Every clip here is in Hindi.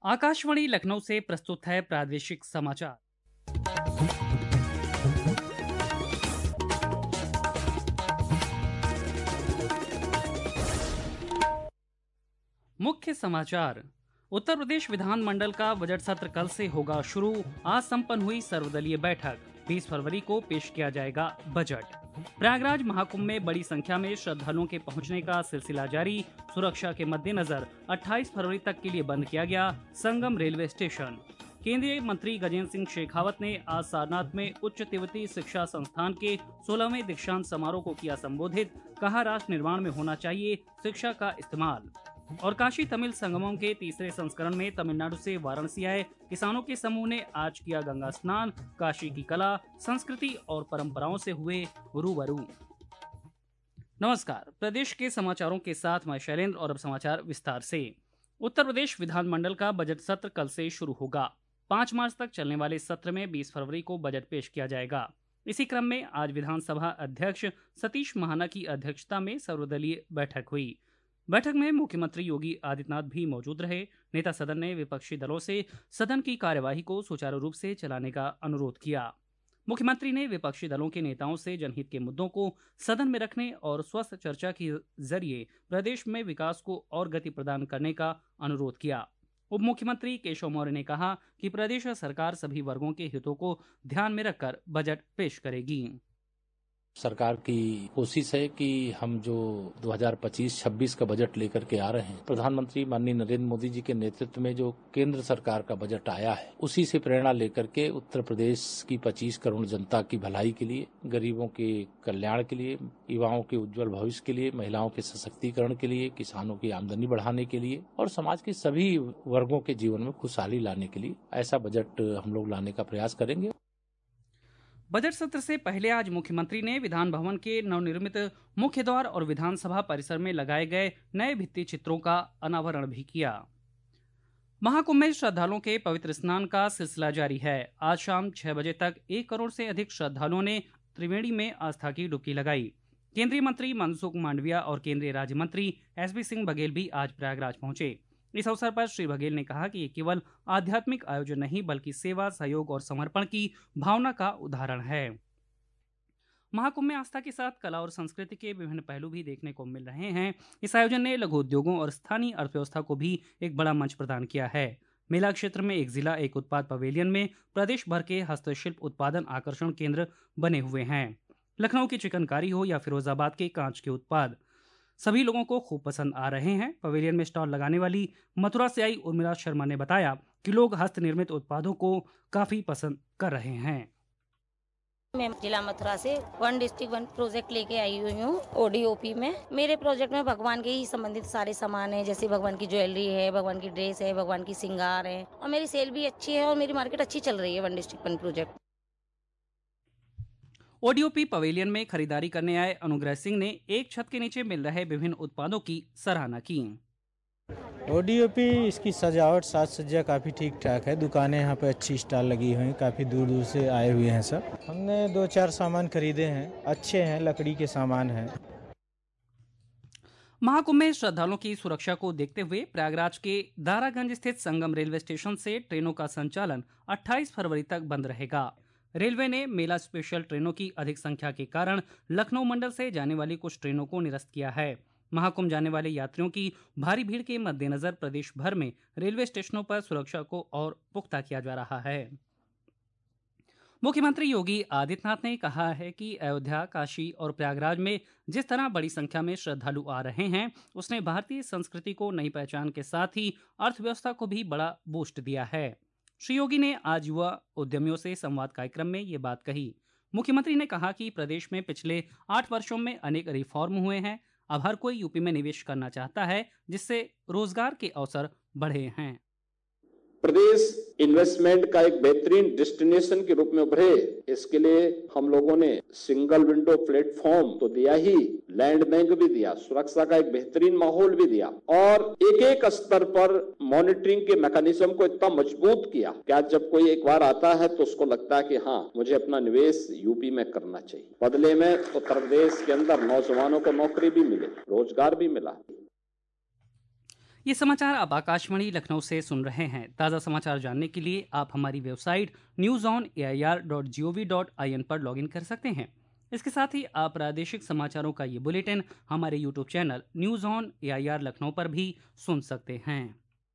आकाशवाणी लखनऊ से प्रस्तुत है प्रादेशिक समाचार। मुख्य समाचार। उत्तर प्रदेश विधानमंडल का बजट सत्र कल से होगा शुरू। आज संपन्न हुई सर्वदलीय बैठक। 20 फरवरी को पेश किया जाएगा बजट। प्रयागराज महाकुंभ में बड़ी संख्या में श्रद्धालुओं के पहुंचने का सिलसिला जारी। सुरक्षा के मद्देनजर 28 फरवरी तक के लिए बंद किया गया संगम रेलवे स्टेशन। केंद्रीय मंत्री गजेंद्र सिंह शेखावत ने आज सारनाथ में उच्च तिब्बती शिक्षा संस्थान के 16वें दीक्षांत समारोह को किया संबोधित। कहा, राष्ट्र निर्माण में होना चाहिए शिक्षा का इस्तेमाल। और काशी तमिल संगमम के तीसरे संस्करण में तमिलनाडु से वाराणसी आए किसानों के समूह ने आज किया गंगा स्नान। काशी की कला, संस्कृति और परंपराओं से हुए रूबरू। नमस्कार, प्रदेश के समाचारों के साथ मैं शैलेंद्र और अब समाचार विस्तार से। उत्तर प्रदेश विधानमंडल का बजट सत्र कल से शुरू होगा। 5 मार्च तक चलने वाले सत्र में 20 फरवरी को बजट पेश किया जाएगा। इसी क्रम में आज विधानसभा अध्यक्ष सतीश महाना की अध्यक्षता में सर्वदलीय बैठक हुई। बैठक में मुख्यमंत्री योगी आदित्यनाथ भी मौजूद रहे। नेता सदन ने विपक्षी दलों से सदन की कार्यवाही को सुचारू रूप से चलाने का अनुरोध किया। मुख्यमंत्री ने विपक्षी दलों के नेताओं से जनहित के मुद्दों को सदन में रखने और स्वस्थ चर्चा के जरिए प्रदेश में विकास को और गति प्रदान करने का अनुरोध किया। उप मुख्यमंत्री केशव मौर्य ने कहा कि प्रदेश सरकार सभी वर्गों के हितों को ध्यान में रखकर बजट पेश करेगी। सरकार की कोशिश है कि हम जो 2025-26 का बजट लेकर के आ रहे हैं, प्रधानमंत्री माननीय नरेंद्र मोदी जी के नेतृत्व में जो केंद्र सरकार का बजट आया है, उसी से प्रेरणा लेकर के उत्तर प्रदेश की 25 करोड़ जनता की भलाई के लिए, गरीबों के कल्याण के लिए, युवाओं के उज्जवल भविष्य के लिए, महिलाओं के सशक्तिकरण के लिए, किसानों की आमदनी बढ़ाने के लिए और समाज के सभी वर्गों के जीवन में खुशहाली लाने के लिए ऐसा बजट हम लोग लाने का प्रयास करेंगे। बजट सत्र से पहले आज मुख्यमंत्री ने विधान भवन के नवनिर्मित मुख्य द्वार और विधानसभा परिसर में लगाए गए नए भित्ति चित्रों का अनावरण भी किया। महाकुंभ में श्रद्धालुओं के पवित्र स्नान का सिलसिला जारी है। आज शाम 6 बजे तक 1 करोड़ से अधिक श्रद्धालुओं ने त्रिवेणी में आस्था की डुबकी लगाई। केंद्रीय मंत्री मनसुख मांडविया और केंद्रीय राज्य मंत्री एसपी सिंह बघेल भी आज प्रयागराज पहुंचे। इस अवसर पर श्री बघेल ने कहा कि ये केवल आध्यात्मिक आयोजन नहीं बल्कि सेवा, सहयोग और समर्पण की भावना का उदाहरण है। महाकुंभ में आस्था के साथ कला और संस्कृति के विभिन्न पहलू भी देखने को मिल रहे हैं। इस आयोजन ने लघु उद्योगों और स्थानीय अर्थव्यवस्था को भी एक बड़ा मंच प्रदान किया है। मेला क्षेत्र में एक जिला एक उत्पाद पवेलियन में प्रदेश भर के हस्तशिल्प उत्पादन आकर्षण केंद्र बने हुए हैं। लखनऊ की चिकनकारी हो या फिरोजाबाद के कांच के उत्पाद, सभी लोगों को खूब पसंद आ रहे हैं। पवेलियन में स्टॉल लगाने वाली मथुरा से आई उर्मिला शर्मा ने बताया कि लोग हस्त निर्मित उत्पादों को काफी पसंद कर रहे हैं। मैं जिला मथुरा से 1 डिस्ट्रिक्ट 1 प्रोजेक्ट लेके आई हुई हूँ ओडीओपी में। मेरे प्रोजेक्ट में भगवान के ही संबंधित सारे सामान है, जैसे भगवान की ज्वेलरी है, भगवान की ड्रेस है, भगवान की श्रृंगार है और मेरी सेल भी अच्छी है और मेरी मार्केट अच्छी चल रही है 1 डिस्ट्रिक्ट 1 प्रोजेक्ट। ओडीओपी पवेलियन में खरीदारी करने आए अनुग्रह सिंह ने एक छत के नीचे मिल रहे विभिन्न उत्पादों की सराहना की। ओडीओपी इसकी सजावट साज सज्जा काफ़ी ठीक ठाक है। दुकानें यहाँ पे अच्छी स्टॉल लगी हुई हैं, काफ़ी दूर दूर से आए हुए हैं सब। हमने 2-4 सामान खरीदे हैं, अच्छे हैं, लकड़ी के सामान हैं। महाकुंभ में श्रद्धालुओं की सुरक्षा को देखते हुए प्रयागराज के दारागंज स्थित संगम रेलवे स्टेशन से ट्रेनों का संचालन 28 फरवरी तक बंद रहेगा। रेलवे ने मेला स्पेशल ट्रेनों की अधिक संख्या के कारण लखनऊ मंडल से जाने वाली कुछ ट्रेनों को निरस्त किया है। महाकुंभ जाने वाले यात्रियों की भारी भीड़ के मद्देनजर प्रदेश भर में रेलवे स्टेशनों पर सुरक्षा को और पुख्ता किया जा रहा है। मुख्यमंत्री योगी आदित्यनाथ ने कहा है कि अयोध्या, काशी और प्रयागराज में जिस तरह बड़ी संख्या में श्रद्धालु आ रहे हैं, उसने भारतीय संस्कृति को नई पहचान के साथ ही अर्थव्यवस्था को भी बड़ा बूस्ट दिया है। श्री योगी ने आज युवा उद्यमियों से संवाद कार्यक्रम में ये बात कही। मुख्यमंत्री ने कहा कि प्रदेश में पिछले 8 वर्षों में अनेक रिफॉर्म हुए हैं। अब हर कोई यूपी में निवेश करना चाहता है, जिससे रोजगार के अवसर बढ़े हैं। प्रदेश इन्वेस्टमेंट का एक बेहतरीन डेस्टिनेशन के रूप में उभरे, इसके लिए हम लोगों ने सिंगल विंडो प्लेटफॉर्म तो दिया ही, लैंड बैंक भी दिया, सुरक्षा का एक बेहतरीन माहौल भी दिया और एक एक स्तर पर मॉनिटरिंग के मैकेनिज्म को इतना मजबूत किया कि आज जब कोई एक बार आता है तो उसको लगता है कि हाँ, मुझे अपना निवेश यूपी में करना चाहिए। बदले में उत्तर प्रदेश के अंदर नौजवानों को नौकरी भी मिली, रोजगार भी मिला। ये समाचार आप आकाशवाणी लखनऊ से सुन रहे हैं। ताज़ा समाचार जानने के लिए आप हमारी वेबसाइट newsonair.gov.in पर लॉगिन कर सकते हैं। इसके साथ ही आप प्रादेशिक समाचारों का ये बुलेटिन हमारे YouTube channel news on AIR Lucknow पर भी सुन सकते हैं।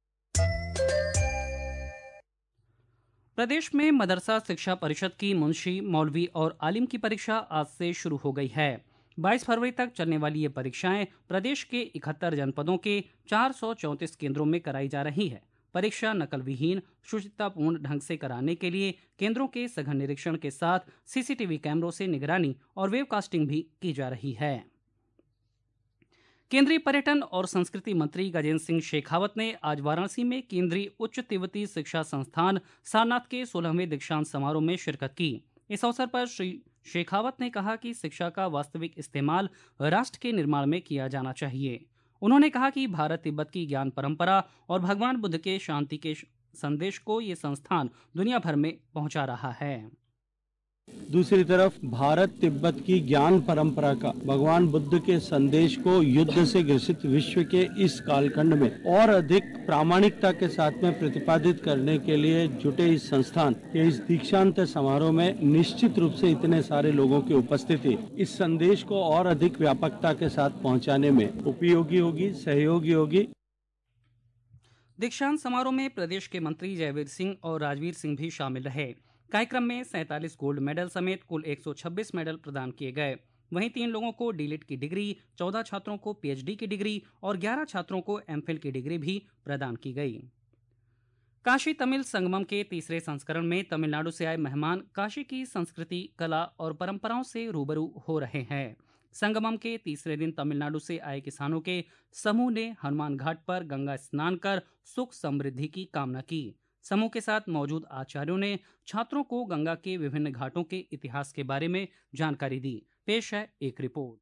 प्रदेश में मदरसा शिक्षा परिषद की मुंशी, मौलवी और आलिम की परीक्षा आज से शुरू हो गई है। 22 फरवरी तक चलने वाली ये परीक्षाएं प्रदेश के 71 जनपदों के 434 केंद्रों में कराई जा रही है। परीक्षा नकल विहीन, शुचितापूर्ण ढंग से कराने के लिए केंद्रों के सघन निरीक्षण के साथ CCTV कैमरों से निगरानी और वेबकास्टिंग भी की जा रही है। केंद्रीय पर्यटन और संस्कृति मंत्री गजेंद्र सिंह शेखावत ने आज वाराणसी में केंद्रीय उच्च तिब्बती शिक्षा संस्थान सारनाथ के 16वें दीक्षांत समारोह में शिरकत की। इस अवसर पर श्री शेखावत ने कहा कि शिक्षा का वास्तविक इस्तेमाल राष्ट्र के निर्माण में किया जाना चाहिए। उन्होंने कहा कि भारत तिब्बत की ज्ञान परंपरा और भगवान बुद्ध के शांति के संदेश को ये संस्थान दुनिया भर में पहुंचा रहा है। दूसरी तरफ भारत तिब्बत की ज्ञान परंपरा का भगवान बुद्ध के संदेश को युद्ध से ग्रसित विश्व के इस कालखंड में और अधिक प्रामाणिकता के साथ में प्रतिपादित करने के लिए जुटे इस संस्थान के इस दीक्षांत समारोह में निश्चित रूप से इतने सारे लोगों की उपस्थिति इस संदेश को और अधिक व्यापकता के साथ पहुंचाने में उपयोगी होगी, सहयोगी होगी। दीक्षांत समारोह में प्रदेश के मंत्री जयवीर सिंह और राजवीर सिंह भी शामिल रहे। कार्यक्रम में 47 गोल्ड मेडल समेत कुल 126 मेडल प्रदान किए गए। वहीं 3 लोगों को डीलिट की डिग्री, 14 छात्रों को PhD की डिग्री और 11 छात्रों को MPhil की डिग्री भी प्रदान की गई। काशी तमिल संगमम के तीसरे संस्करण में तमिलनाडु से आए मेहमान काशी की संस्कृति, कला और परंपराओं से रूबरू हो रहे हैं। संगमम के तीसरे दिन तमिलनाडु से आए किसानों के समूह ने हनुमान घाट पर गंगा स्नान कर सुख समृद्धि की कामना की। समूह के साथ मौजूद आचार्यों ने छात्रों को गंगा के विभिन्न घाटों के इतिहास के बारे में जानकारी दी। पेश है एक रिपोर्ट।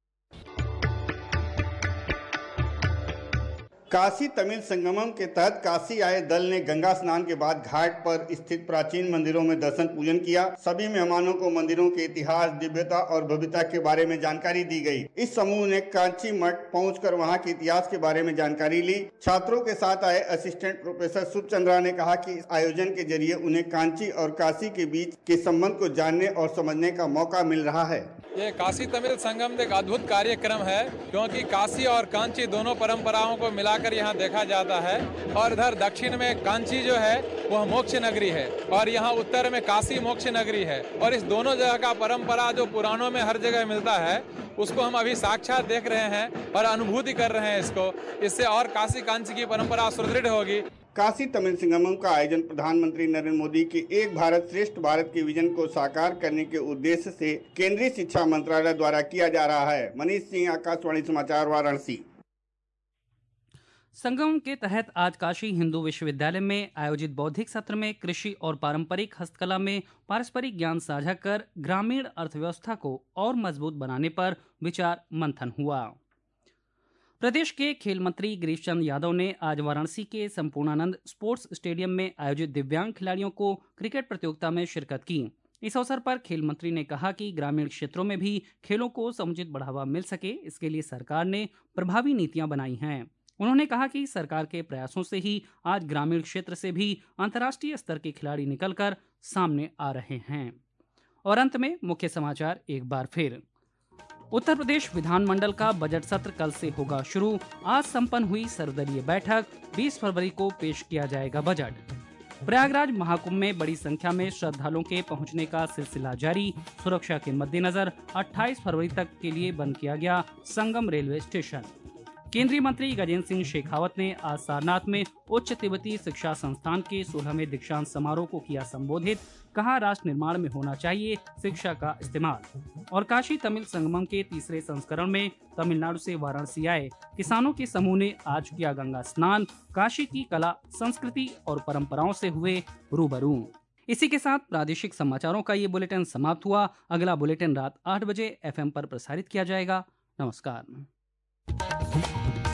काशी तमिल संगमम के तहत काशी आए दल ने गंगा स्नान के बाद घाट पर स्थित प्राचीन मंदिरों में दर्शन पूजन किया। सभी मेहमानों को मंदिरों के इतिहास, दिव्यता और भव्यता के बारे में जानकारी दी गई। इस समूह ने कांची मठ पहुंचकर वहां के इतिहास के बारे में जानकारी ली। छात्रों के साथ आए असिस्टेंट प्रोफेसर शुभ चंद्रा ने कहा कि इस आयोजन के जरिए उन्हें कांची और काशी के बीच के संबंध को जानने और समझने का मौका मिल रहा है। ये काशी तमिल संगम एक अद्भुत कार्यक्रम है, क्योंकि काशी और कांची दोनों परंपराओं को मिलाकर यहाँ देखा जाता है। और इधर दक्षिण में कांची जो है वह मोक्ष नगरी है और यहाँ उत्तर में काशी मोक्ष नगरी है। और इस दोनों जगह का परंपरा जो पुराणों में हर जगह मिलता है उसको हम अभी साक्षात देख रहे हैं और अनुभूति कर रहे हैं इसको। इससे और काशी कांची की परंपरा सुदृढ़ होगी। काशी तमिल संगमम का आयोजन प्रधानमंत्री नरेंद्र मोदी के एक भारत श्रेष्ठ भारत के विजन को साकार करने के उद्देश्य से केंद्रीय शिक्षा मंत्रालय द्वारा किया जा रहा है। मनीष सिंह, आकाशवाणी समाचार, वाराणसी। संगम के तहत आज काशी हिंदू विश्वविद्यालय में आयोजित बौद्धिक सत्र में कृषि और पारंपरिक हस्तकला में पारस्परिक ज्ञान साझा कर ग्रामीण अर्थव्यवस्था को और मजबूत बनाने पर विचार मंथन हुआ। प्रदेश के खेल मंत्री गिरीश चंद्र यादव ने आज वाराणसी के संपूर्णानंद स्पोर्ट्स स्टेडियम में आयोजित दिव्यांग खिलाड़ियों को क्रिकेट प्रतियोगिता में शिरकत की। इस अवसर पर खेल मंत्री ने कहा कि ग्रामीण क्षेत्रों में भी खेलों को समुचित बढ़ावा मिल सके, इसके लिए सरकार ने प्रभावी नीतियां बनाई हैं। उन्होंने कहा कि सरकार के प्रयासों से ही आज ग्रामीण क्षेत्र से भी अंतर्राष्ट्रीय स्तर के खिलाड़ी निकलकर सामने आ रहे हैं। और अंत में मुख्य समाचार एक बार फिर। उत्तर प्रदेश विधानमंडल का बजट सत्र कल से होगा शुरू। आज संपन्न हुई सर्वदलीय बैठक। 20 फरवरी को पेश किया जाएगा बजट। प्रयागराज महाकुंभ में बड़ी संख्या में श्रद्धालुओं के पहुंचने का सिलसिला जारी। सुरक्षा के मद्देनजर 28 फरवरी तक के लिए बंद किया गया संगम रेलवे स्टेशन। केंद्रीय मंत्री गजेंद्र सिंह शेखावत ने आज सारनाथ में उच्च तिब्बती शिक्षा संस्थान के 16वें दीक्षांत समारोह को किया संबोधित। कहा, राष्ट्र निर्माण में होना चाहिए शिक्षा का इस्तेमाल। और काशी तमिल संगमम के तीसरे संस्करण में तमिलनाडु से वाराणसी आए किसानों के समूह ने आज किया गंगा स्नान। काशी की कला, संस्कृति और परंपराओं से हुए रूबरू। इसी के साथ प्रादेशिक समाचारों का ये बुलेटिन समाप्त हुआ। अगला बुलेटिन रात 8 बजे FM पर प्रसारित किया जाएगा। नमस्कार।